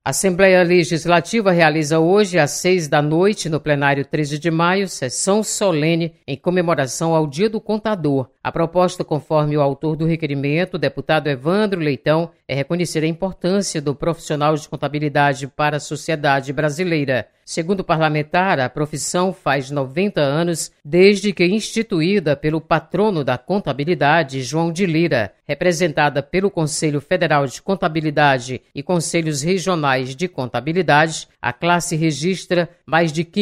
A Assembleia Legislativa realiza hoje, às 18h, no plenário 13 de maio, sessão solene em comemoração ao Dia do Contador. A proposta, conforme o autor do requerimento, o deputado Evandro Leitão, é reconhecer a importância do profissional de contabilidade para a sociedade brasileira. Segundo o parlamentar, a profissão faz 90 anos desde que instituída pelo patrono da contabilidade, João de Lira. Representada pelo Conselho Federal de Contabilidade e Conselhos Regionais de Contabilidade, a classe registra mais de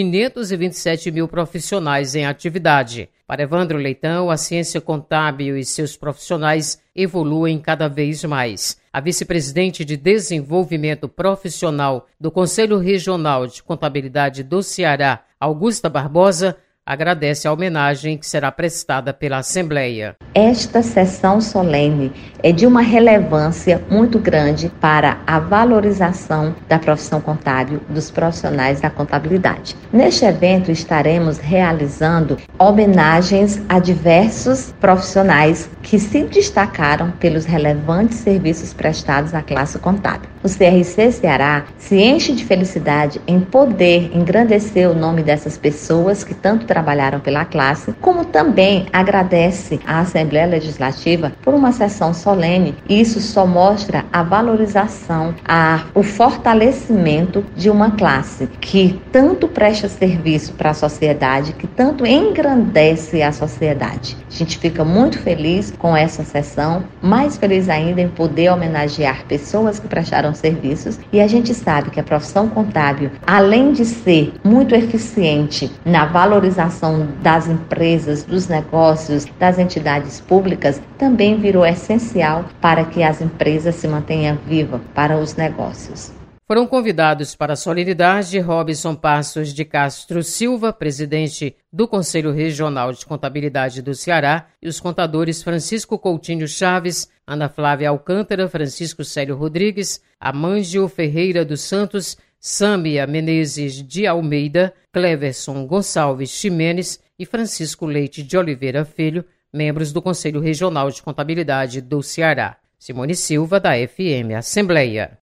527 mil profissionais em atividade. Para Evandro Leitão, a ciência contábil e seus profissionais evoluem cada vez mais. A vice-presidente de Desenvolvimento Profissional do Conselho Regional de Contabilidade do Ceará, Augusta Barbosa, agradece a homenagem que será prestada pela Assembleia. Esta sessão solene é de uma relevância muito grande para a valorização da profissão contábil dos profissionais da contabilidade. Neste evento estaremos realizando homenagens a diversos profissionais que se destacaram pelos relevantes serviços prestados à classe contábil. O CRC Ceará se enche de felicidade em poder engrandecer o nome dessas pessoas que tanto trabalharam pela classe, como também agradece à Assembleia Legislativa por uma sessão solene. Isso só mostra a valorização, o fortalecimento de uma classe que tanto presta serviço para a sociedade, que tanto engrandece a sociedade. A gente fica muito feliz com essa sessão, mais feliz ainda em poder homenagear pessoas que prestaram serviços, e a gente sabe que a profissão contábil, além de ser muito eficiente na valorização das empresas, dos negócios, das entidades públicas, também virou essencial para que as empresas se mantenham vivas para os negócios. Foram convidados para a solenidade Robson Passos de Castro Silva, presidente do Conselho Regional de Contabilidade do Ceará, e os contadores Francisco Coutinho Chaves, Ana Flávia Alcântara, Francisco Célio Rodrigues, Amândio Ferreira dos Santos, Sâmia Menezes de Almeida, Cleverson Gonçalves Ximenes e Francisco Leite de Oliveira Filho, membros do Conselho Regional de Contabilidade do Ceará. Simone Silva, da FM Assembleia.